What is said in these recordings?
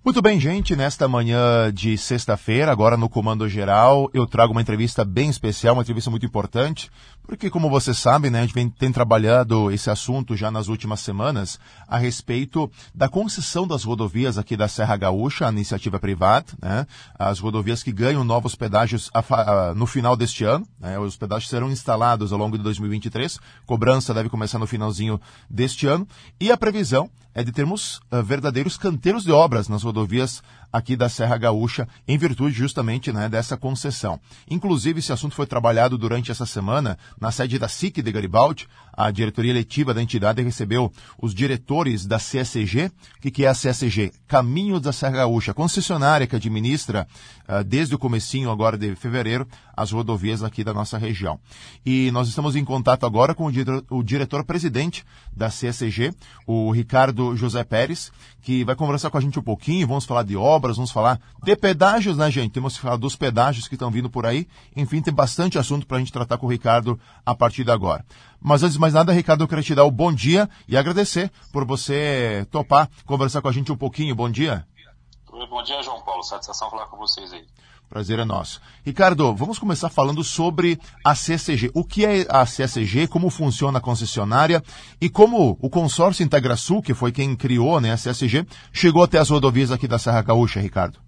Muito bem, gente, nesta manhã de sexta-feira, agora no Comando Geral, eu trago uma entrevista bem especial, uma entrevista muito importante, porque como vocês sabem, né, a gente tem trabalhado esse assunto já nas últimas semanas a respeito da concessão das rodovias aqui da Serra Gaúcha, a iniciativa privada, né, as rodovias que ganham novos pedágios no final deste ano, né, os pedágios serão instalados ao longo de 2023, cobrança deve começar no finalzinho deste ano, e a previsão é de termos verdadeiros canteiros de obras nas rodovias aqui da Serra Gaúcha, em virtude justamente, né, dessa concessão. Inclusive, esse assunto foi trabalhado durante essa semana na sede da SIC de Garibaldi. A diretoria eletiva da entidade recebeu os diretores da CSG. O que é a CSG? Caminhos da Serra Gaúcha, concessionária que administra desde o comecinho agora de fevereiro as rodovias aqui da nossa região. E nós estamos em contato agora com o diretor-presidente da CSG, o Ricardo José Pérez, que vai conversar com a gente um pouquinho. Vamos falar de obras, vamos falar de pedágios, né, gente? Temos que falar dos pedágios que estão vindo por aí. Enfim, tem bastante assunto para a gente tratar com o Ricardo a partir de agora. Mas antes de mais nada, Ricardo, eu queria te dar o bom dia e agradecer por você topar conversar com a gente um pouquinho. Bom dia. Bom dia, João Paulo. Satisfação falar com vocês aí. Prazer é nosso. Ricardo, vamos começar falando sobre a CSG. O que é a CSG, como funciona a concessionária e como o consórcio Integrasul, que foi quem criou, né, a CSG, chegou até as rodovias aqui da Serra Gaúcha, Ricardo?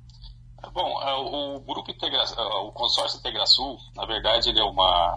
Bom, o grupo o consórcio Integrasul, na verdade, ele é uma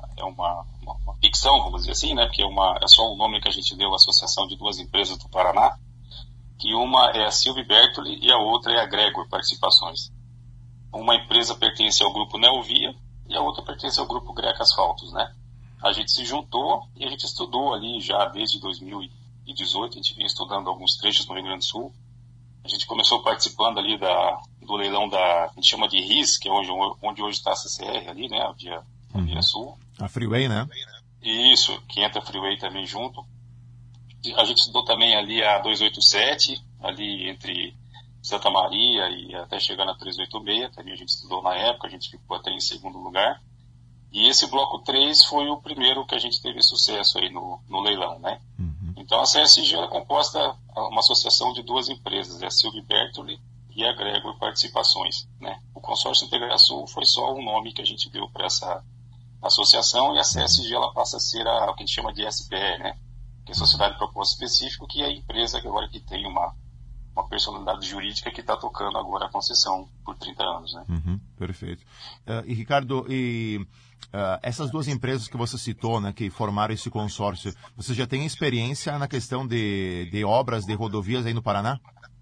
ficção, vamos dizer assim, né, porque é só o nome que a gente deu à associação de duas empresas do Paraná, que uma é a Silvio Bertoli e a outra é a Gregor Participações. Uma empresa pertence ao grupo Neovia e a outra pertence ao grupo Greca Asfaltos, né? A gente se juntou e a gente estudou ali já desde 2018, a gente vinha estudando alguns trechos no Rio Grande do Sul. A gente começou participando ali do leilão a gente chama de RIS, que é onde hoje está a CCR ali, né? A Via Sul. A Freeway, né? Isso, que entra a Freeway também junto. A gente estudou também ali a 287, ali entre Santa Maria e até chegar na 386, também a gente estudou na época, a gente ficou até em segundo lugar. E esse bloco 3 foi o primeiro que a gente teve sucesso aí no leilão, né? Uhum. Então a CSG é composta uma associação de duas empresas, a Silvio Bertoli e a Gregor Participações, né? O consórcio Integrasul foi só um nome que a gente deu para essa associação, e a CSG ela passa a ser o que a gente chama de SPE, né? Que é a Sociedade de Propósito Específico, que é a empresa que agora que tem uma personalidade jurídica que está tocando agora a concessão por 30 anos, né? Uhum, perfeito. E Ricardo, essas duas empresas que você citou, né, que formaram esse consórcio, você já tem experiência na questão de obras de rodovias aí no Paraná?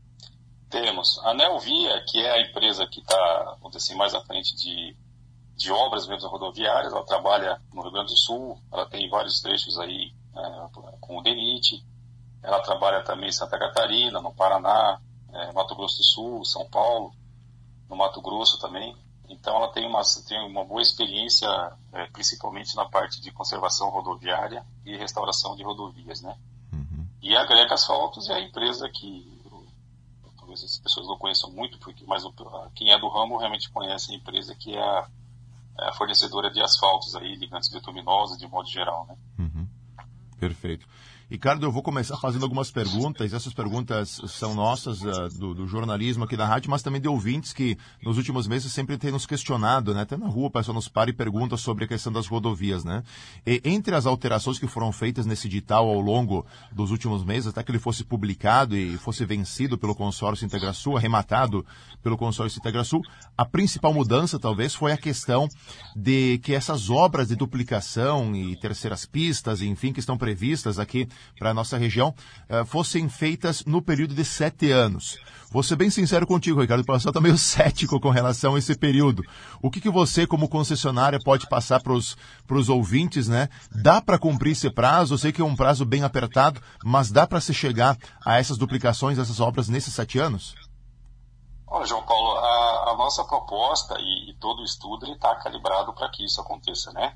Temos. A Neovia, que é a empresa que está, vamos dizer assim, mais à frente de obras mesmo rodoviárias, ela trabalha no Rio Grande do Sul, ela tem vários trechos aí com o DENIT. Ela trabalha também em Santa Catarina, no Paraná, Mato Grosso do Sul, São Paulo, no Mato Grosso também. Então ela tem uma boa experiência, principalmente na parte de conservação rodoviária e restauração de rodovias, né? Uhum. E a Greca Asfaltos é a empresa que talvez as pessoas não conheçam muito, mas quem é do ramo realmente conhece a empresa, que é a fornecedora de asfaltos aí, ligantes bituminosos, de modo geral, né? Uhum. Perfeito. Ricardo, eu vou começar fazendo algumas perguntas. Essas perguntas são nossas, do jornalismo aqui da rádio, mas também de ouvintes que nos últimos meses sempre têm nos questionado, né? Até na rua o pessoal nos para e pergunta sobre a questão das rodovias, né? E entre as alterações que foram feitas nesse edital ao longo dos últimos meses, até que ele fosse publicado e fosse vencido pelo consórcio Integrasul, arrematado pelo consórcio Integrasul, a principal mudança talvez foi a questão de que essas obras de duplicação e terceiras pistas, enfim, que estão previstas aqui para a nossa região, fossem feitas no período de 7 anos. Vou ser bem sincero contigo, Ricardo, o pessoal está meio cético com relação a esse período. O que você, como concessionária, pode passar para os ouvintes, né? Dá para cumprir esse prazo? Eu sei que é um prazo bem apertado, mas dá para se chegar a essas duplicações, essas obras nesses 7 anos? Olha, João Paulo, a nossa proposta e todo o estudo está calibrado para que isso aconteça, né?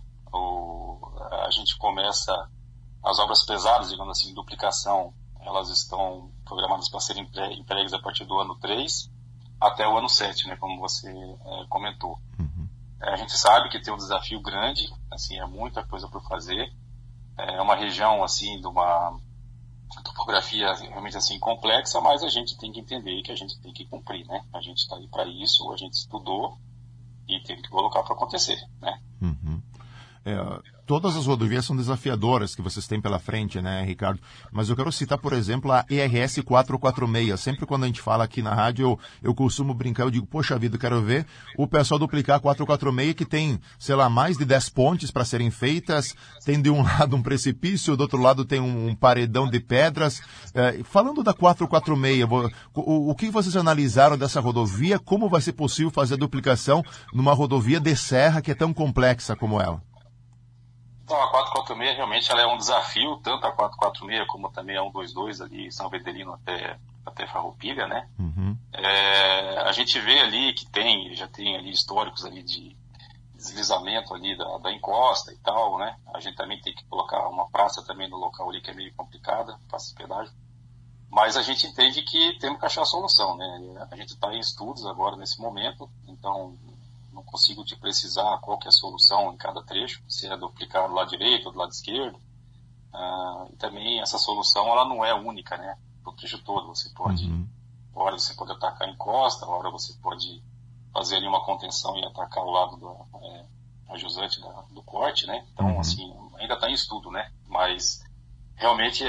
A gente começa as obras pesadas, digamos assim, duplicação, elas estão programadas para serem entregues a partir do ano 3 até o ano 7, né, como você comentou. Uhum. A gente sabe que tem um desafio grande, assim, é muita coisa por fazer. É uma região, assim, topografia realmente assim complexa, mas a gente tem que entender que a gente tem que cumprir, né? A gente está aí para isso, a gente estudou e tem que colocar para acontecer, né? Uhum. Todas as rodovias são desafiadoras que vocês têm pela frente, né, Ricardo? Mas eu quero citar, por exemplo, a ERS 446. Sempre quando a gente fala aqui na rádio, eu costumo brincar, eu digo, poxa vida, eu quero ver o pessoal duplicar a 446, que tem, sei lá, mais de 10 pontes para serem feitas, tem de um lado um precipício, do outro lado tem um paredão de pedras. Falando da 446, o que vocês analisaram dessa rodovia? Como vai ser possível fazer a duplicação numa rodovia de serra que é tão complexa como ela? Então, a 446 realmente ela é um desafio, tanto a 446 como também a 122 ali, São Vedelino até Farroupilha, né? Uhum. A gente vê ali que já tem ali históricos ali de deslizamento ali da encosta e tal, né? A gente também tem que colocar uma praça também no local ali que é meio complicada, praça de pedágio. Mas a gente entende que temos que achar a solução, né? A gente está em estudos agora nesse momento, então não consigo te precisar qual que é a solução em cada trecho, se é duplicar do lado direito ou do lado esquerdo. E também essa solução ela não é única, né? O trecho todo você pode, hora você pode atacar a encosta, hora você pode fazer ali uma contenção e atacar o lado a jusante do corte, né? Então, assim, ainda está em estudo, né? Mas realmente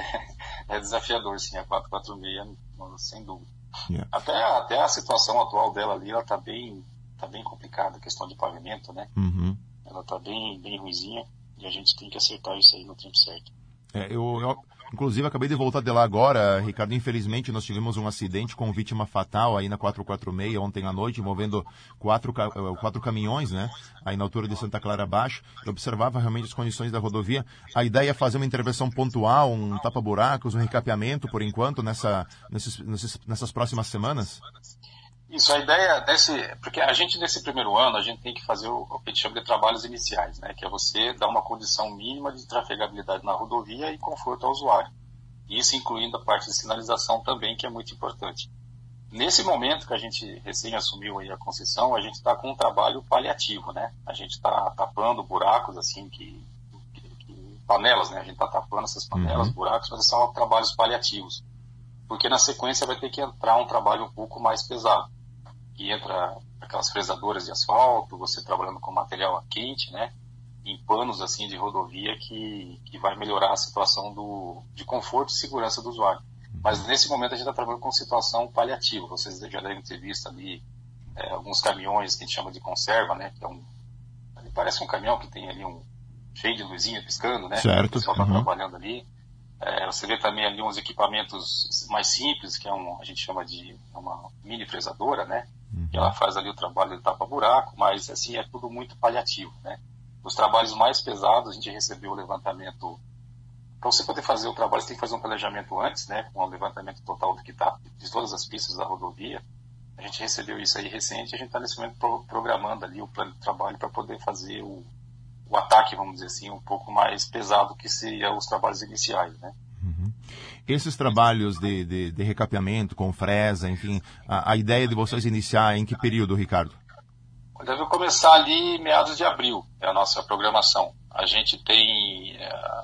é desafiador, sim, a 446, sem dúvida. Yeah. Até a situação atual dela ali, ela está bem complicada, a questão de pavimento, né? Uhum. Ela está bem ruinzinha e a gente tem que acertar isso aí no tempo certo. Eu inclusive, acabei de voltar de lá agora, Ricardo. Infelizmente, nós tivemos um acidente com vítima fatal aí na 446 ontem à noite, envolvendo quatro caminhões, né? Aí na altura de Santa Clara Baixo. Eu observava realmente as condições da rodovia. A ideia é fazer uma intervenção pontual, um tapa-buracos, um recapeamento, por enquanto, nessas próximas semanas? Isso, a ideia porque a gente nesse primeiro ano, a gente tem que fazer o que a gente chama de trabalhos iniciais, né? Que é você dar uma condição mínima de trafegabilidade na rodovia e conforto ao usuário. Isso incluindo a parte de sinalização também, que é muito importante. Nesse momento que a gente recém assumiu aí a concessão, a gente está com um trabalho paliativo, né? A gente está tapando buracos, assim, panelas, né? A gente está tapando essas panelas, buracos, mas são trabalhos paliativos. Porque na sequência vai ter que entrar um trabalho um pouco mais pesado. Que entra aquelas fresadoras de asfalto, você trabalhando com material quente, né? Em panos assim de rodovia que vai melhorar a situação de conforto e segurança do usuário. Mas nesse momento a gente está trabalhando com situação paliativa. Vocês já devem ter visto ali alguns caminhões que a gente chama de conserva, né? Que parece um caminhão que tem ali cheio de luzinha piscando, né? Certo. O pessoal está trabalhando ali. Você vê também ali uns equipamentos mais simples, que a gente chama de uma mini fresadora, né? Que ela faz ali o trabalho de tapa-buraco, mas assim, é tudo muito paliativo, né? Os trabalhos mais pesados, a gente recebeu o levantamento. Para você poder fazer o trabalho, você tem que fazer um planejamento antes, né? Com o levantamento total de todas as pistas da rodovia. A gente recebeu isso aí recente, a gente está nesse momento programando ali o plano de trabalho para poder fazer o ataque, vamos dizer assim, um pouco mais pesado que seria os trabalhos iniciais, né? Esses trabalhos de recapeamento com fresa, enfim, a ideia de vocês iniciar em que período, Ricardo? Deve começar ali meados de abril, é a nossa programação. A gente tem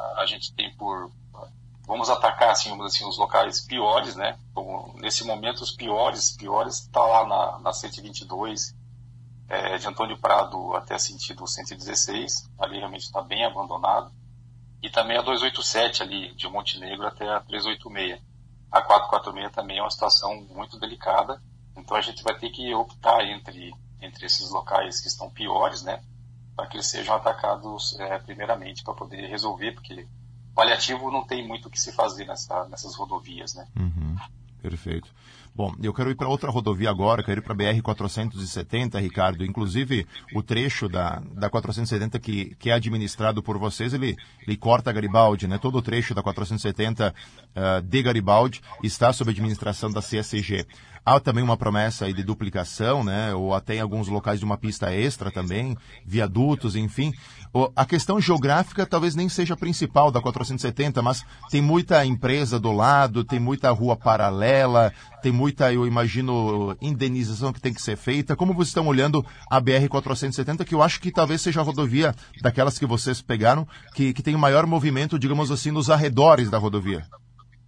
vamos atacar assim, os locais piores, né? Como, nesse momento os piores está lá na 122, de Antônio Prado até sentido 116, ali realmente está bem abandonado. E também a 287 ali, de Montenegro até a 386. A 446 também é uma situação muito delicada, então a gente vai ter que optar entre esses locais que estão piores, né, para que eles sejam atacados primeiramente, para poder resolver, porque paliativo não tem muito o que se fazer nessas rodovias, né. Perfeito. Bom, eu quero ir para outra rodovia agora, quero ir para a BR-470, Ricardo. Inclusive, o trecho da 470 que é administrado por vocês, ele corta Garibaldi, né? Todo o trecho da 470 de Garibaldi está sob administração da CSG. Há também uma promessa aí de duplicação, né? Ou até em alguns locais de uma pista extra também, viadutos, enfim. A questão geográfica talvez nem seja a principal da 470, mas tem muita empresa do lado, tem muita rua paralela, tem muita, eu imagino, indenização que tem que ser feita. Como vocês estão olhando a BR-470, que eu acho que talvez seja a rodovia daquelas que vocês pegaram, que tem o maior movimento, digamos assim, nos arredores da rodovia?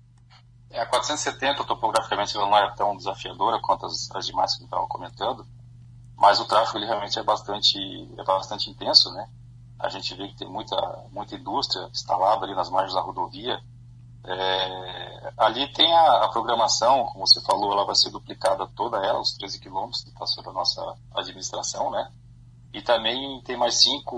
A 470, topograficamente, ela não é tão desafiadora quanto as demais que eu estava comentando, mas o tráfego ele realmente é bastante intenso, né? A gente vê que tem muita indústria instalada ali nas margens da rodovia. Ali tem a programação, como você falou, ela vai ser duplicada toda ela, os 13 quilômetros que está sob a nossa administração, né? E também tem mais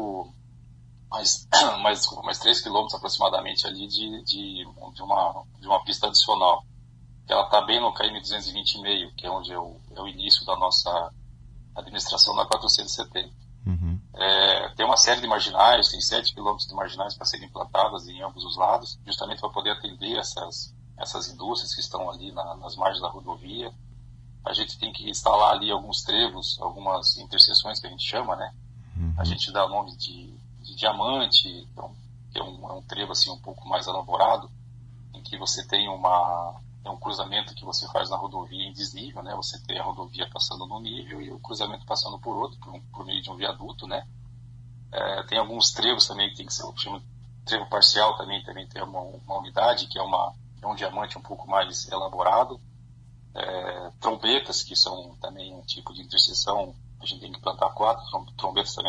3 quilômetros aproximadamente ali de uma pista adicional. Ela está bem no KM 220,5, que é onde é o início da nossa administração na 470. Uhum. Tem uma série de marginais, tem 7 quilômetros de marginais para serem implantadas em ambos os lados, justamente para poder atender essas indústrias que estão ali nas margens da rodovia. A gente tem que instalar ali alguns trevos, algumas interseções que a gente chama, né? Uhum. A gente dá o nome de diamante, então, que é um trevo assim um pouco mais elaborado, em que você tem um cruzamento que você faz na rodovia em desnível, né? Você tem a rodovia passando num nível e o cruzamento passando por outro, por meio de um viaduto, né? Tem alguns trevos também que tem que ser, chama trevo parcial também tem uma unidade que é um diamante um pouco mais elaborado. Trombetas, que são também um tipo de interseção, a gente tem que plantar 4 trombetas também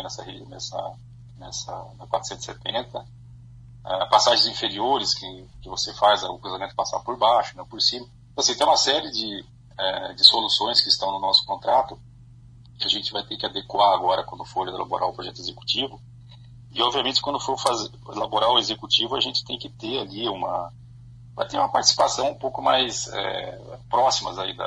na 470. Passagens inferiores que você faz o cruzamento passar por baixo, né, por cima. Então, assim, tem uma série de soluções que estão no nosso contrato que a gente vai ter que adequar agora quando for elaborar o projeto executivo. E, obviamente, quando for elaborar o executivo, a gente tem que ter ali vai ter uma participação um pouco mais próximas aí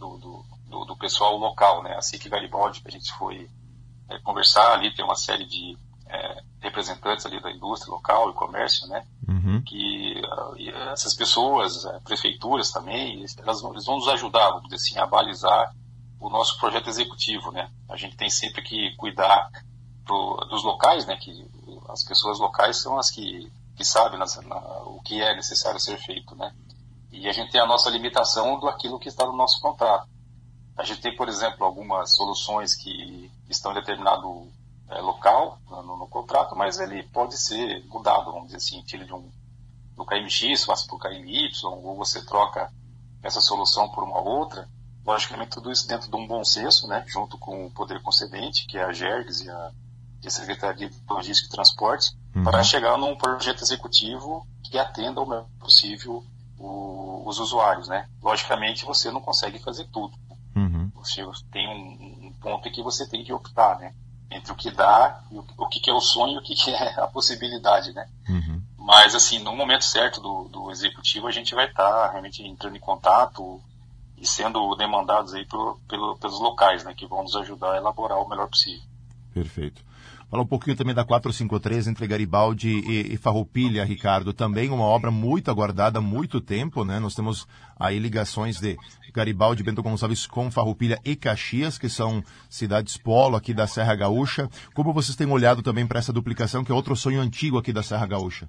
do pessoal local, né? A SIC Garibaldi, que a gente foi conversar ali, tem uma série de representantes ali da indústria local e comércio, né? Uhum. Que essas pessoas, prefeituras também, eles vão nos ajudar, vamos dizer assim, a balizar o nosso projeto executivo, né? A gente tem sempre que cuidar dos locais, né? Que as pessoas locais são as que sabem o que é necessário ser feito, né? E a gente tem a nossa limitação daquilo que está no nosso contrato. A gente tem, por exemplo, algumas soluções que estão em determinado local no contrato, mas ele pode ser mudado, vamos dizer assim, tira do KMX, passa para o KMY, ou você troca essa solução por uma outra. Logicamente, tudo isso dentro de um bom senso, né? Junto com o poder concedente, que é a GERGS e a Secretaria de Logística e Transporte, para chegar num projeto executivo que atenda o melhor possível os usuários, né? Logicamente, você não consegue fazer tudo. Uhum. Você tem um ponto em que você tem que optar, né? Entre o que dá e o que é o sonho e o que é a possibilidade, né? Uhum. Mas, assim, no momento certo do executivo, a gente vai estar realmente entrando em contato e sendo demandados aí pelos locais, né? Que vão nos ajudar a elaborar o melhor possível. Perfeito. Fala um pouquinho também da 453 entre Garibaldi e Farroupilha, Ricardo. Também uma obra muito aguardada há muito tempo, né? Nós temos aí ligações de Garibaldi, Bento Gonçalves com Farroupilha e Caxias, que são cidades polo aqui da Serra Gaúcha. Como vocês têm olhado também para essa duplicação, que é outro sonho antigo aqui da Serra Gaúcha?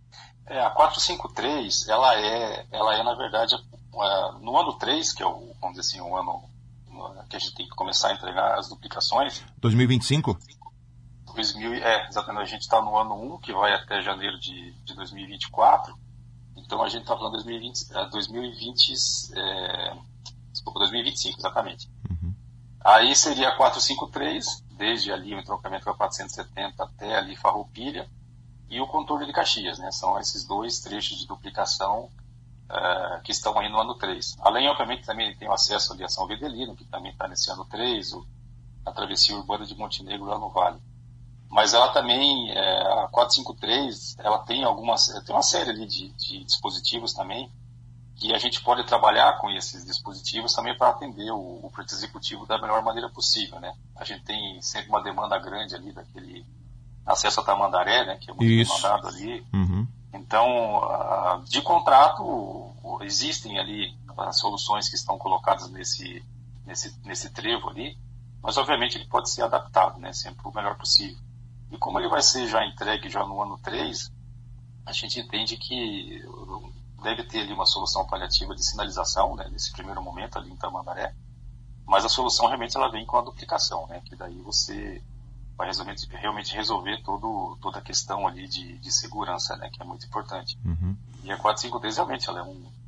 A 453, ela é na verdade, no ano 3, que é vamos dizer assim, o ano que a gente tem que começar a entregar as duplicações. 2025? Exatamente, a gente está no ano 1, que vai até janeiro de 2024, então a gente está falando 2025, exatamente. Uhum. Aí seria a 453, desde ali o entroncamento com a 470 até ali Farroupilha, e o contorno de Caxias, né? São esses 2 trechos de duplicação que estão aí no ano 3. Além, obviamente, também tem o acesso ali a São Vedelino, que também está nesse ano 3, a travessia urbana de Montenegro lá no Vale. Mas ela também, a 453, ela tem uma série ali de dispositivos também, que a gente pode trabalhar com esses dispositivos também para atender o projeto executivo da melhor maneira possível, né? A gente tem sempre uma demanda grande ali daquele acesso a Tamandaré, né? Que é muito demandado ali. Uhum. Então, de contrato, existem ali as soluções que estão colocadas nesse trevo ali, mas obviamente ele pode ser adaptado, né? Sempre o melhor possível. E como ele vai ser já entregue já no ano 3, a gente entende que deve ter ali uma solução paliativa de sinalização, né, nesse primeiro momento ali em Tamandaré, mas a solução realmente ela vem com a duplicação, né, que daí você vai realmente resolver toda a questão ali de segurança, né, que é muito importante. Uhum. E a 453 realmente ela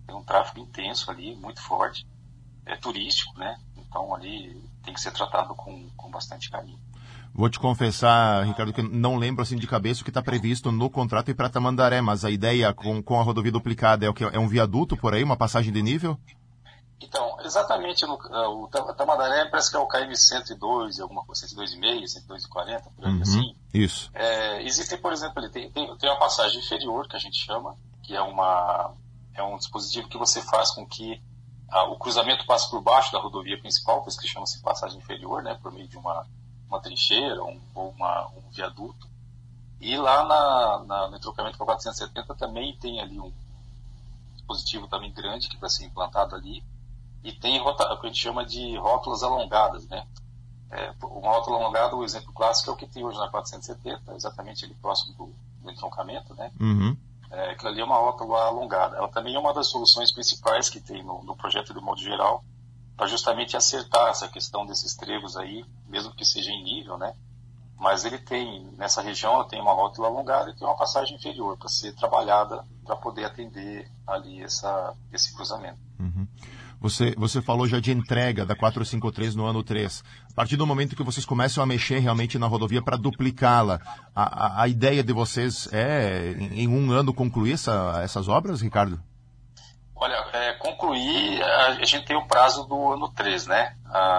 tem um tráfego intenso ali, muito forte, é turístico, né? Então ali tem que ser tratado com bastante carinho. Vou te confessar, Ricardo, que eu não lembro assim de cabeça o que está previsto no contrato para Tamandaré, mas a ideia com a rodovia duplicada é o que é um viaduto por aí, uma passagem de nível? Então, exatamente, o Tamandaré parece que é o KM 102, alguma coisa, 102,5, 102,40, por aí assim. Isso. Existem, por exemplo, ali, tem uma passagem inferior, que a gente chama, que é um dispositivo que você faz com que o cruzamento passe por baixo da rodovia principal, por isso que chama-se passagem inferior, né, por meio de uma trincheira ou um viaduto. E lá no entroncamento para 470 também tem ali um dispositivo também grande que vai ser implantado ali. E tem o que a gente chama de rótulas alongadas, né? Uma rótula alongada, o exemplo clássico é o que tem hoje na 470, exatamente ali próximo do entroncamento, né? Aquilo ali é uma rótula alongada. Ela também é uma das soluções principais que tem no projeto de modo geral, para justamente acertar essa questão desses trevos aí, mesmo que seja em nível, né? Mas ele tem, nessa região, ela tem uma rótula alongada e tem uma passagem inferior para ser trabalhada para poder atender ali esse cruzamento. Você falou já de entrega da 453 no ano 3. A partir do momento que vocês começam a mexer realmente na rodovia para duplicá-la, a ideia de vocês é, em um ano, concluir essas obras, Ricardo? Olha, concluir, a gente tem o prazo do ano 3, né?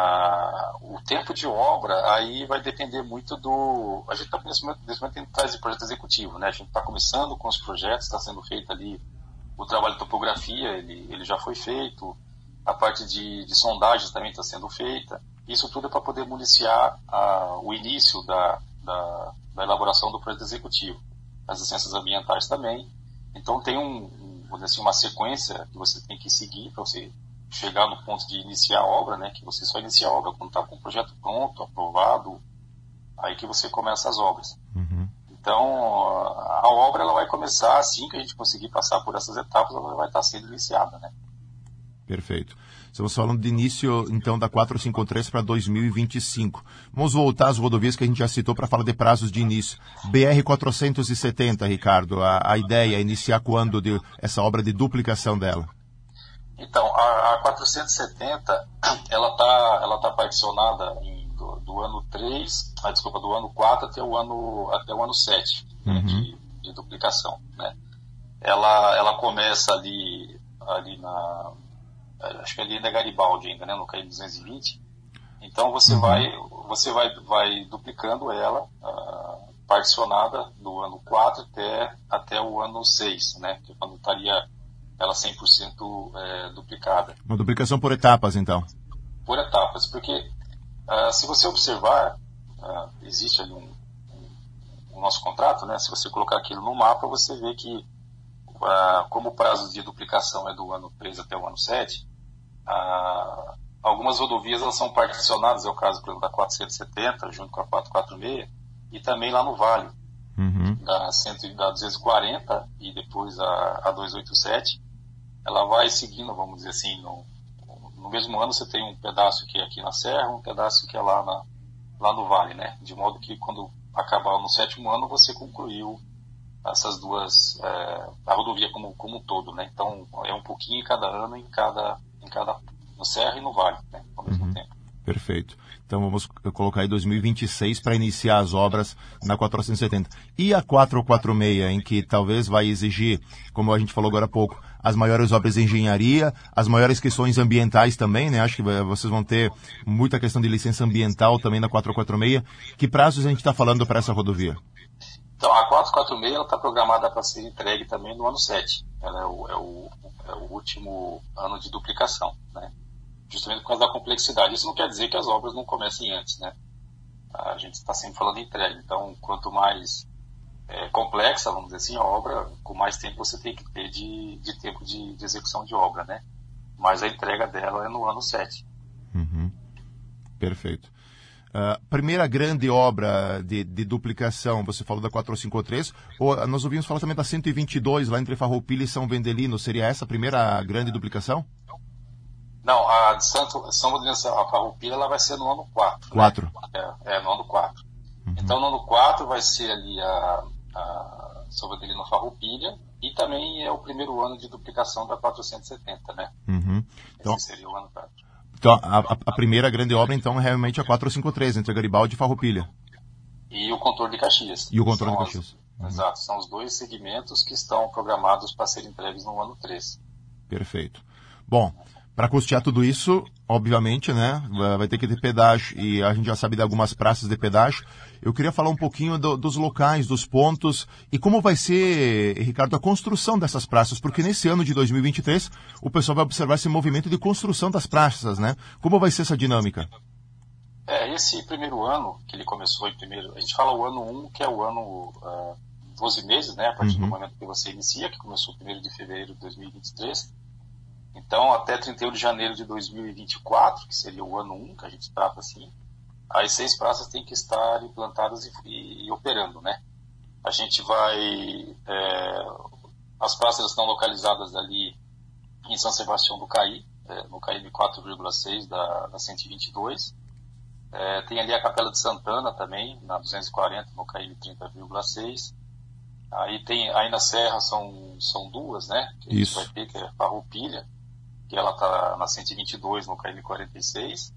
O tempo de obra aí vai depender muito a gente está nesse momento em fase de projeto executivo, né? A gente está começando com os projetos, está sendo feito ali o trabalho de topografia, ele já foi feito, a parte de sondagens também está sendo feita. Isso tudo é para poder municiar o início da elaboração do projeto executivo. As licenças ambientais também. Então tem uma sequência que você tem que seguir para você chegar no ponto de iniciar a obra, né? Que você só inicia a obra quando está com o projeto pronto, aprovado, aí que você começa as obras. Então, a obra ela vai começar assim que a gente conseguir passar por essas etapas, ela vai estar sendo iniciada, né? Perfeito. Estamos falando de início, então, da 453 para 2025. Vamos voltar às rodovias que a gente já citou para falar de prazos de início. BR-470, Ricardo, a ideia é iniciar quando essa obra de duplicação dela? Então, a 470, ela tá particionada do ano 3, do ano 4 até o ano 7, né, de duplicação, né? Ela começa ali acho que ali é Garibaldi ainda, né, no KM 220. Então você vai duplicando ela, particionada do ano 4 até o ano 6, né, que é quando estaria ela 100% duplicada. Uma duplicação por etapas, então? Por etapas, porque se você observar, existe ali o nosso contrato, né, se você colocar aquilo no mapa, você vê que como o prazo de duplicação é do ano 3 até o ano 7, algumas rodovias elas são particionadas, é o caso, por exemplo, da 470, junto com a 446, e também lá no Vale, da 240 e depois a 287, ela vai seguindo, vamos dizer assim, no mesmo ano você tem um pedaço que é aqui na Serra, um pedaço que é lá no Vale, né? De modo que quando acabar no 7º ano, você concluiu essas duas, a rodovia como um todo, né? Então, é um pouquinho em cada ano, no Serra e no Vale, né? Ao mesmo tempo. Perfeito. Então, vamos colocar aí 2026 para iniciar as obras na 470. E a 446, em que talvez vai exigir, como a gente falou agora há pouco, as maiores obras de engenharia, as maiores questões ambientais também, né? Acho que vocês vão ter muita questão de licença ambiental também na 446. Que prazos a gente está falando para essa rodovia? Então, a 446 está programada para ser entregue também no ano 7. Ela é o último ano de duplicação, né? Justamente por causa da complexidade. Isso não quer dizer que as obras não comecem antes, né? A gente está sempre falando de entrega. Então, quanto mais complexa, vamos dizer assim, a obra, com mais tempo você tem que ter de tempo de execução de obra, né? Mas a entrega dela é no ano 7. Perfeito. Primeira grande obra de duplicação, você falou da 453, nós ouvimos falar também da 122, lá entre Farroupilha e São Vendelino. Seria essa a primeira grande duplicação? Não, a de São Vendelino, a Farroupilha, ela vai ser no ano 4. 4. Né? No ano 4. Então, no ano 4 vai ser ali a São Vendelino Farroupilha, E também é o primeiro ano de duplicação da 470, né? Então, esse seria o ano 4. Então, a primeira grande obra, então, é realmente a 453, entre Garibaldi e Farroupilha. E o contorno de Caxias. E o contorno de Caxias. Exato, são os dois segmentos que estão programados para serem entregues no ano 3. Perfeito. Bom, para custear tudo isso, obviamente, né, vai ter que ter pedágio, e a gente já sabe de algumas praças de pedágio. Eu queria falar um pouquinho dos locais, dos pontos, e como vai ser, Ricardo, a construção dessas praças, porque nesse ano de 2023, o pessoal vai observar esse movimento de construção das praças, né? Como vai ser essa dinâmica? Esse primeiro ano, que ele começou em primeiro, a gente fala o ano 1, que é o ano 12 meses, né, a partir do momento que você inicia, que começou 1º de fevereiro de 2023. Então, até 31 de janeiro de 2024, que seria o ano 1, que a gente trata assim, as 6 praças têm que estar implantadas e operando, né? A gente vai... as praças estão localizadas ali em São Sebastião do Caí, no KM 4,6 da 122. Tem ali a Capela de Santana também, na 240, no KM 30,6. Aí na Serra são duas, né? Que a gente vai ter, que é Farroupilha, que ela está na 122, no KM 46.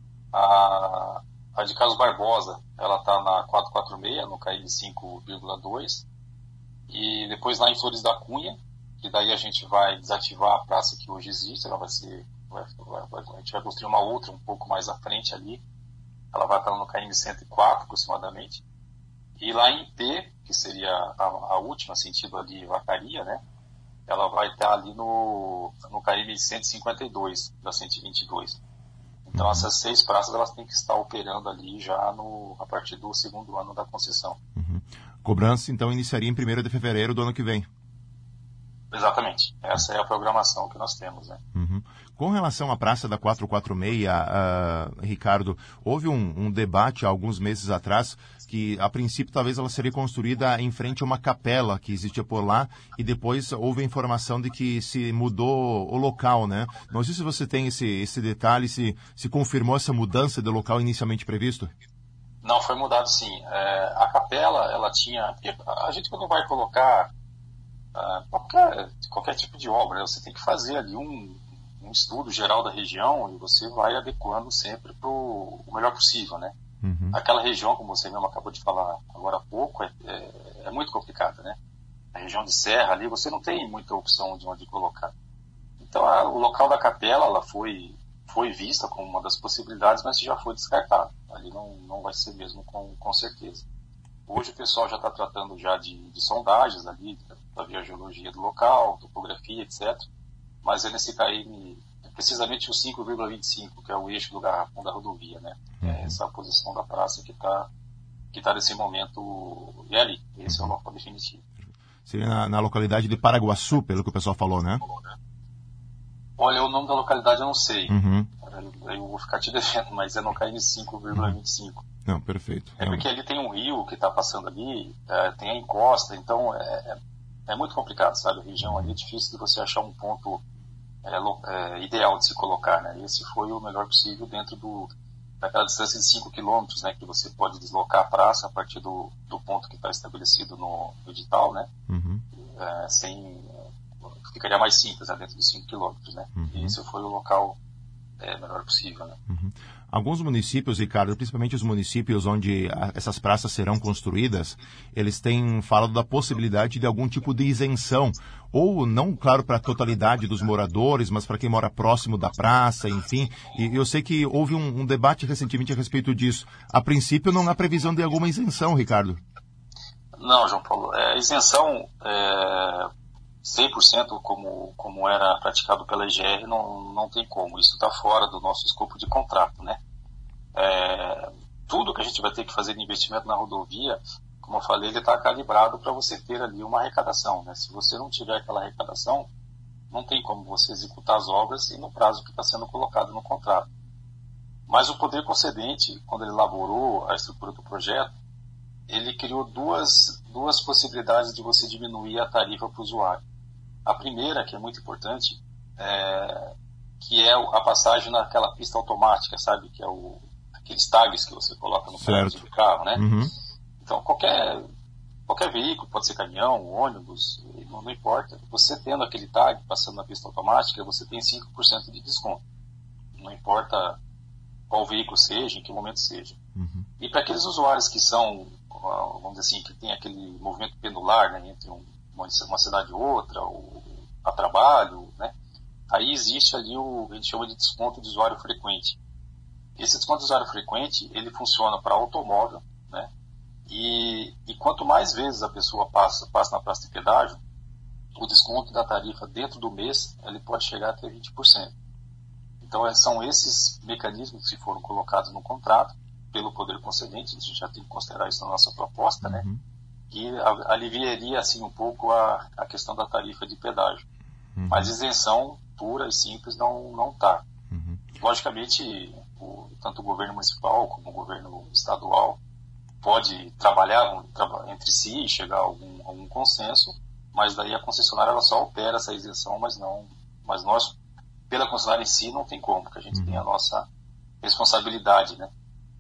A de Carlos Barbosa, ela está na 446, no KM 5,2. E depois lá em Flores da Cunha, que daí a gente vai desativar a praça que hoje existe, ela vai ser... a gente vai construir uma outra um pouco mais à frente ali. Ela vai estar no KM 104, aproximadamente. E lá em P, que seria a última, sentido ali Vacaria, né? Ela vai estar ali no KM 152, da 122. Então, essas 6 praças, elas têm que estar operando ali já a partir do 2º ano da concessão. Cobrança, então, iniciaria em 1º de fevereiro do ano que vem. Exatamente. Essa é a programação que nós temos, né? Com relação à Praça da 446, Ricardo, houve um debate há alguns meses atrás que, a princípio, talvez ela seria construída em frente a uma capela que existia por lá, e depois houve a informação de que se mudou o local, né? Não sei se você tem esse detalhe, se confirmou essa mudança do local inicialmente previsto. Não, foi mudado sim. A capela, ela tinha... Porque a gente, quando vai colocar qualquer tipo de obra, você tem que fazer ali um estudo geral da região, e você vai adequando sempre para o melhor possível, né? Aquela região, como você mesmo acabou de falar agora há pouco, é muito complicada, né? A região de serra ali, você não tem muita opção de onde colocar. Então, o local da capela, ela foi vista como uma das possibilidades, mas já foi descartado. Ali não vai ser mesmo com certeza. Hoje o pessoal já está tratando já de sondagens ali, da geologia do local, topografia, etc. Mas é nesse KM, precisamente o 5,25, que é o eixo do garrafão da rodovia, né? Essa é a posição da praça que tá nesse momento, e ali, esse é o local definitivo. Seria na localidade de Paraguaçu, pelo que o pessoal falou, né? Olha, o nome da localidade eu não sei. Eu vou ficar te devendo, mas é no KM 5,25. Não, perfeito. Porque ali tem um rio que está passando ali, tem a encosta, então é muito complicado, sabe? A região ali é difícil de você achar um ponto ideal de se colocar, né? Esse foi o melhor possível dentro daquela distância de 5 km, né? Que você pode deslocar a praça a partir do ponto que está estabelecido no edital, né? Ficaria mais simples, né? Dentro de 5 km, né? E esse foi o local melhor possível, né? Alguns municípios, Ricardo, principalmente os municípios onde essas praças serão construídas, eles têm falado da possibilidade de algum tipo de isenção, ou não, claro, para a totalidade dos moradores, mas para quem mora próximo da praça, enfim. E eu sei que houve um debate recentemente a respeito disso. A princípio, não há previsão de alguma isenção, Ricardo? Não, João Paulo. Isenção 100% como era praticado pela EGR, não tem como. Isso está fora do nosso escopo de contrato, né? Tudo que a gente vai ter que fazer de investimento na rodovia, como eu falei, ele está calibrado para você ter ali uma arrecadação, né? Se você não tiver aquela arrecadação, não tem como você executar as obras e no prazo que está sendo colocado no contrato. Mas o poder concedente, quando ele elaborou a estrutura do projeto, ele criou duas possibilidades de você diminuir a tarifa para o usuário. A primeira, que é muito importante, que é a passagem naquela pista automática, sabe? Que é aqueles tags que você coloca no canto do carro, né? Então, qualquer veículo, pode ser caminhão, ônibus, não importa. Você tendo aquele tag, passando na pista automática, você tem 5% de desconto. Não importa qual veículo seja, em que momento seja. Uhum. E para aqueles usuários que são, vamos dizer assim, que tem aquele movimento pendular, né, entre uma cidade e outra, ou a trabalho, né, aí existe ali a gente chama de desconto de usuário frequente. Esse desconto de usuário frequente, ele funciona para automóvel, né, e quanto mais vezes a pessoa passa na praça de pedágio, o desconto da tarifa dentro do mês, ele pode chegar até 20%. Então, são esses mecanismos que foram colocados no contrato pelo poder concedente, a gente já tem que considerar isso na nossa proposta, né? Que aliviaria, assim, um pouco a questão da tarifa de pedágio. Mas isenção pura e simples não está. Logicamente, tanto o governo municipal como o governo estadual pode trabalhar entre si, chegar a algum consenso, mas daí a concessionária ela só opera essa isenção, mas nós, pela concessionária em si, não tem como, porque a gente tem a nossa responsabilidade, né?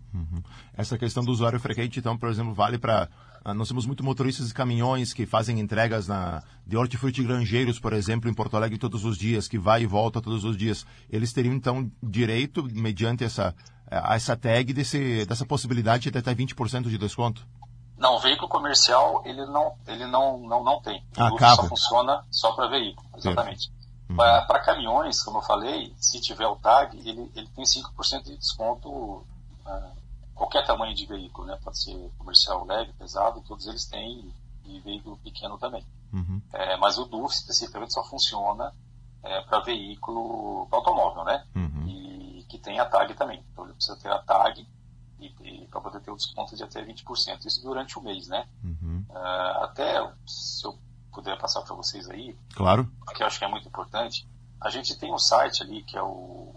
Essa questão do usuário frequente, então, por exemplo, vale para... Nós temos muito motoristas de caminhões que fazem entregas de hortifruti granjeiros, por exemplo, em Porto Alegre todos os dias, que vai e volta todos os dias. Eles teriam, então, direito, mediante essa tag, dessa possibilidade de até 20% de desconto? Não, o veículo comercial, ele não tem. O carro. Só funciona só para veículo, exatamente. Para caminhões, como eu falei, se tiver o tag, ele tem 5% de desconto, qualquer tamanho de veículo, né? Pode ser comercial leve, pesado, todos eles têm, e veículo pequeno também. Mas o DUF especificamente só funciona para veículo, para automóvel, né? E que tem a tag também. Então ele precisa ter a tag e para poder ter o desconto de até 20%. Isso durante o mês, né? Até, se eu puder passar para vocês aí, claro, que eu acho que é muito importante, a gente tem um site ali que é o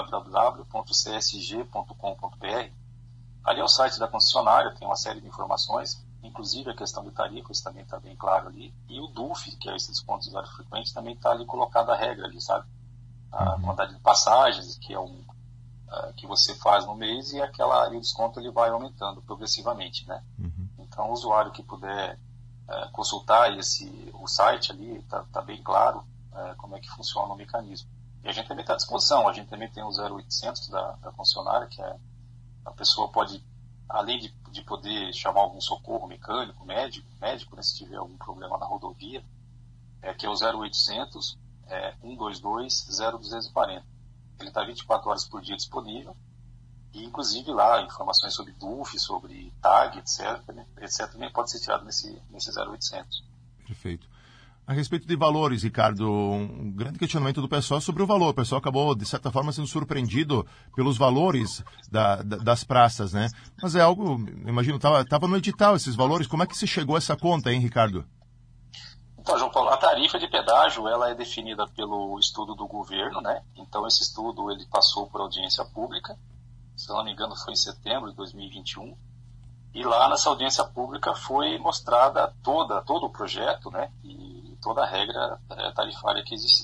www.csg.com.br. Ali é o site da concessionária, tem uma série de informações, inclusive a questão de tarifas também está bem claro ali, e o DUF, que é esse desconto de usuário frequente, também está ali colocada a regra ali, sabe? A quantidade de passagens, que é que você faz no mês, e o desconto ele vai aumentando progressivamente, né? Então, o usuário que puder consultar o site ali, tá bem claro como é que funciona o mecanismo. E a gente também está à disposição, a gente também tem o 0800 da concessionária, que a pessoa pode, além de poder chamar algum socorro mecânico, médico, né, se tiver algum problema na rodovia, que é o 0800 122 0240. Ele está 24 horas por dia disponível, e inclusive lá informações sobre DUF, sobre TAG, etc. também pode ser tirado nesse 0800. Perfeito. A respeito de valores, Ricardo, um grande questionamento do pessoal é sobre o valor. O pessoal acabou, de certa forma, sendo surpreendido pelos valores das praças, né? Mas é algo, imagino, estava no edital esses valores. Como é que se chegou a essa conta, hein, Ricardo? Então, João Paulo, a tarifa de pedágio ela é definida pelo estudo do governo, né? Então, esse estudo ele passou por audiência pública, se não me engano foi em setembro de 2021, e lá nessa audiência pública foi mostrada todo o projeto, né? E toda a regra tarifária que existe,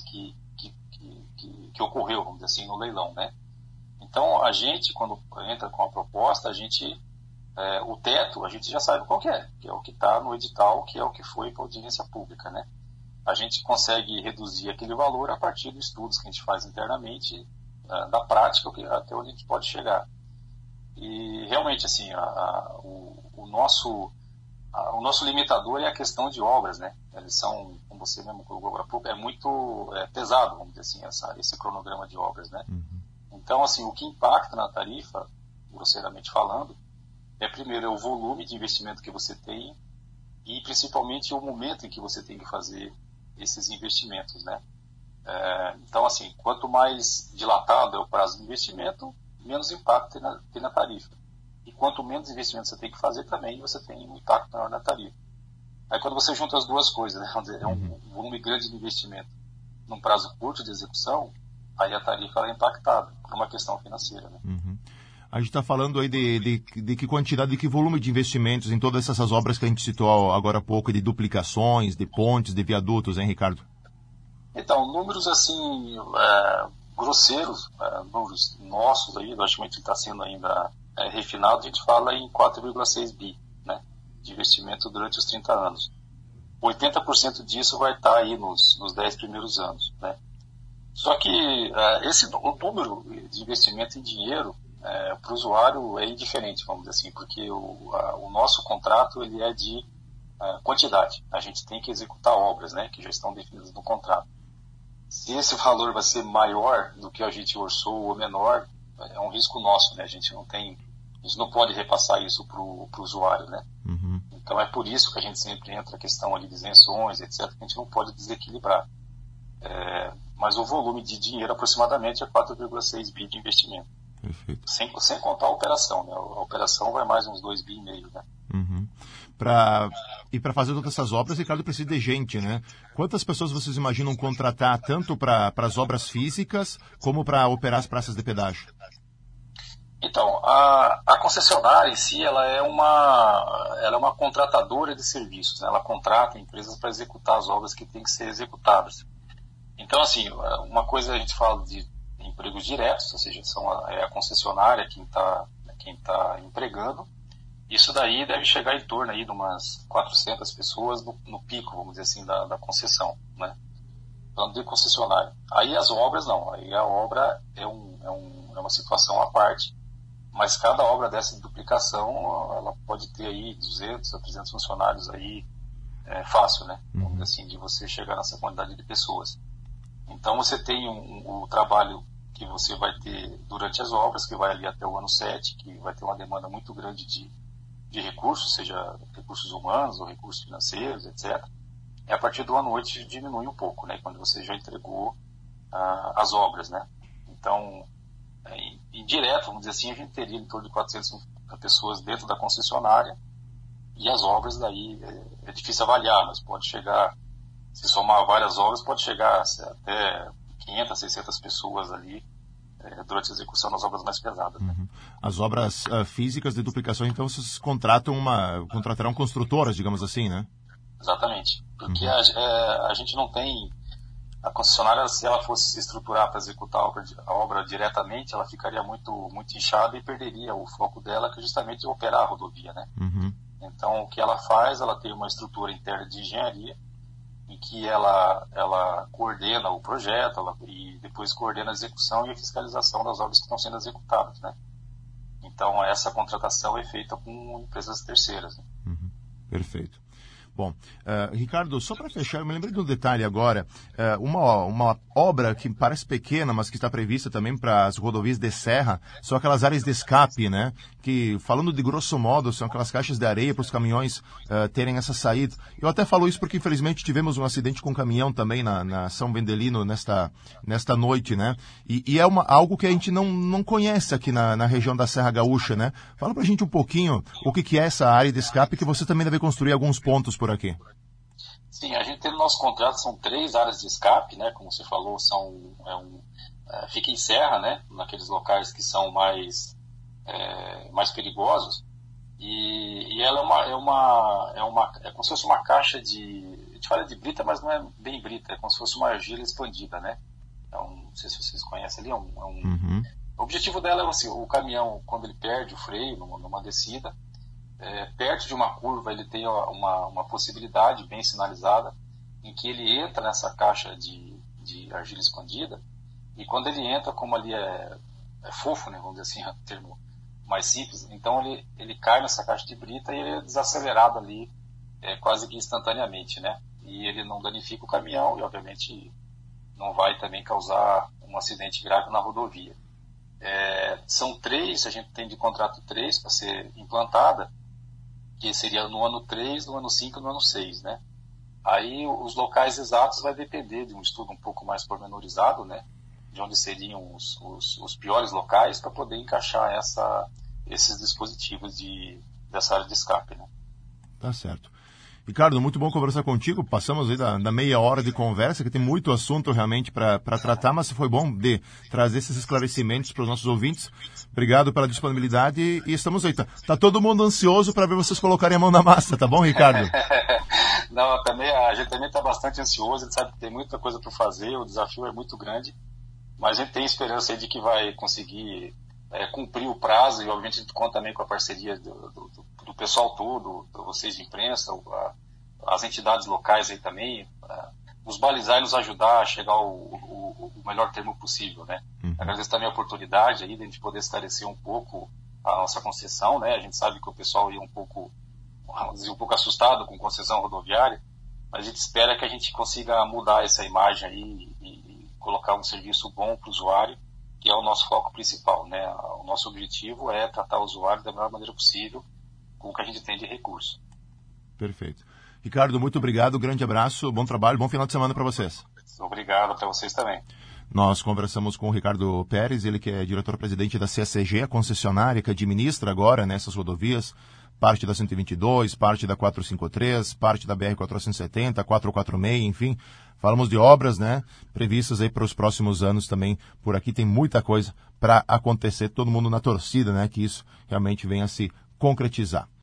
que ocorreu, vamos dizer assim, no leilão, né? Então, a gente, quando entra com a proposta, o teto, a gente já sabe qual que é o que está no edital, que é o que foi para a audiência pública, né? A gente consegue reduzir aquele valor a partir dos estudos que a gente faz internamente, da prática, até onde a gente pode chegar. E realmente, assim, o nosso limitador é a questão de obras, né? Eles são, como você mesmo colocou agora há pouco, é muito pesado, vamos dizer assim, esse cronograma de obras, né? Então, assim, o que impacta na tarifa, grosseiramente falando, primeiro o volume de investimento que você tem e principalmente o momento em que você tem que fazer esses investimentos, né? Então, assim, quanto mais dilatado é o prazo de investimento, menos impacto tem na tarifa. E quanto menos investimento você tem que fazer, também você tem um impacto maior na tarifa. Aí quando você junta as duas coisas, né, vamos dizer, um volume grande de investimento num prazo curto de execução, aí a tarifa ela é impactada por uma questão financeira, né? A gente está falando aí de que quantidade, de que volume de investimentos em todas essas obras que a gente citou agora há pouco, de duplicações, de pontes, de viadutos, hein, Ricardo? Então, números assim, grosseiros, números nossos aí, logicamente está sendo ainda refinado, a gente fala em 4,6 bi, né? de investimento durante os 30 anos. 80% disso vai estar aí nos 10 primeiros anos, né? Só que o número de investimento em dinheiro para o usuário é indiferente, vamos dizer assim, porque o nosso contrato ele é de quantidade. A gente tem que executar obras, né, que já estão definidas no contrato. Se esse valor vai ser maior do que a gente orçou ou menor, é um risco nosso, né? A gente não pode repassar isso para o usuário, né? Uhum. Então é por isso que a gente sempre entra a questão ali de isenções, etc., que a gente não pode desequilibrar. Mas o volume de dinheiro aproximadamente é 4,6 bi de investimento. Perfeito. Sem contar a operação, né? A operação vai mais uns 2,5 bi, né? Uhum. E para fazer todas essas obras, Ricardo, precisa de gente, né? Quantas pessoas vocês imaginam contratar tanto para as obras físicas como para operar as praças de pedágio? Então, a concessionária em si, ela é uma contratadora de serviços, né? Ela contrata empresas para executar as obras que têm que ser executadas. Então, assim, uma coisa a gente fala de empregos diretos, ou seja, é a concessionária quem tá empregando. Isso daí deve chegar em torno aí de umas 400 pessoas no pico, vamos dizer assim, da concessão, né? Falando de concessionária. Aí as obras não, aí a obra é uma situação à parte, mas cada obra dessa de duplicação, ela pode ter aí 200 a 300 funcionários aí, fácil, né? Vamos dizer assim, de você chegar nessa quantidade de pessoas. Então você tem o trabalho que você vai ter durante as obras, que vai ali até o ano 7, que vai ter uma demanda muito grande de recursos, seja recursos humanos ou recursos financeiros, etc. E a partir do ano 8 diminui um pouco, né? Quando você já entregou as obras, né? Então, indireto, vamos dizer assim, a gente teria em torno de 400 pessoas dentro da concessionária, e as obras daí é difícil avaliar, mas pode chegar, se somar várias obras, pode chegar até 500, 600 pessoas ali durante a execução das obras mais pesadas. Né? Uhum. As obras físicas de duplicação, então, vocês contratarão construtoras, digamos assim, né? Exatamente. Porque a gente não tem... A concessionária, se ela fosse se estruturar para executar a obra diretamente, ela ficaria muito, muito inchada e perderia o foco dela, que é justamente operar a rodovia, né? Uhum. Então, o que ela faz, ela tem uma estrutura interna de engenharia, em que ela coordena o projeto e depois coordena a execução e a fiscalização das obras que estão sendo executadas, né? Então, essa contratação é feita com empresas terceiras. Né? Uhum. Perfeito. Bom, Ricardo, só para fechar, eu me lembrei de um detalhe agora, uma obra que parece pequena, mas que está prevista também para as rodovias de serra, são aquelas áreas de escape, né? Que, falando de grosso modo, são aquelas caixas de areia para os caminhões terem essa saída. Eu até falo isso porque, infelizmente, tivemos um acidente com um caminhão também na São Vendelino nesta noite, né? E é algo que a gente não conhece aqui na região da Serra Gaúcha, né? Fala para a gente um pouquinho o que é essa área de escape, que você também deve construir alguns pontos por aqui. Sim, a gente tem no nosso contrato, são 3 áreas de escape, né? Como você falou, fica em serra, né? Naqueles locais que são mais perigosos. E ela é como se fosse uma caixa a gente fala de brita, mas não é bem brita, é como se fosse uma argila expandida, né? Não sei se vocês conhecem ali, Uhum. O objetivo dela é assim, o caminhão, quando ele perde o freio numa descida, perto de uma curva ele tem uma possibilidade bem sinalizada em que ele entra nessa caixa de argila escondida, e quando ele entra, como ali é fofo, né, vamos dizer assim, é um termo mais simples, então ele cai nessa caixa de brita e ele é desacelerado ali quase que instantaneamente, né? E ele não danifica o caminhão e obviamente não vai também causar um acidente grave na rodovia. São 3, a gente tem de contrato 3 para ser implantada, que seria no ano 3, no ano 5 e no ano 6, né? Aí os locais exatos vai depender de um estudo um pouco mais pormenorizado, né? De onde seriam os piores locais para poder encaixar esses dispositivos dessa área de escape, né? Tá certo. Ricardo, muito bom conversar contigo. Passamos aí da meia hora de conversa, que tem muito assunto realmente para tratar, mas foi bom de trazer esses esclarecimentos para os nossos ouvintes. Obrigado pela disponibilidade e estamos aí. Tá todo mundo ansioso para ver vocês colocarem a mão na massa, tá bom, Ricardo? Não, a gente também está bastante ansioso, a gente sabe que tem muita coisa para fazer, o desafio é muito grande, mas a gente tem esperança aí de que vai conseguir cumprir o prazo, e obviamente a gente conta também com a parceria do pessoal todo, vocês de imprensa, as entidades locais aí também, nos balizar e nos ajudar a chegar ao melhor termo possível, né? Agradeço também a oportunidade aí de a gente poder esclarecer um pouco a nossa concessão, né? A gente sabe que o pessoal ia um pouco assustado com concessão rodoviária, mas a gente espera que a gente consiga mudar essa imagem aí e colocar um serviço bom para o usuário, que é o nosso foco principal, né? O nosso objetivo é tratar o usuário da melhor maneira possível com o que a gente tem de recurso. Perfeito. Ricardo, muito obrigado, grande abraço, bom trabalho, bom final de semana para vocês. Obrigado, para vocês também. Nós conversamos com o Ricardo Pérez, ele que é diretor-presidente da CSG, a concessionária que administra agora nessas rodovias, parte da 122, parte da 453, parte da BR-470, 446, enfim. Falamos de obras, né, previstas aí para os próximos anos também. Por aqui tem muita coisa para acontecer, todo mundo na torcida, né, que isso realmente venha a se concretizar.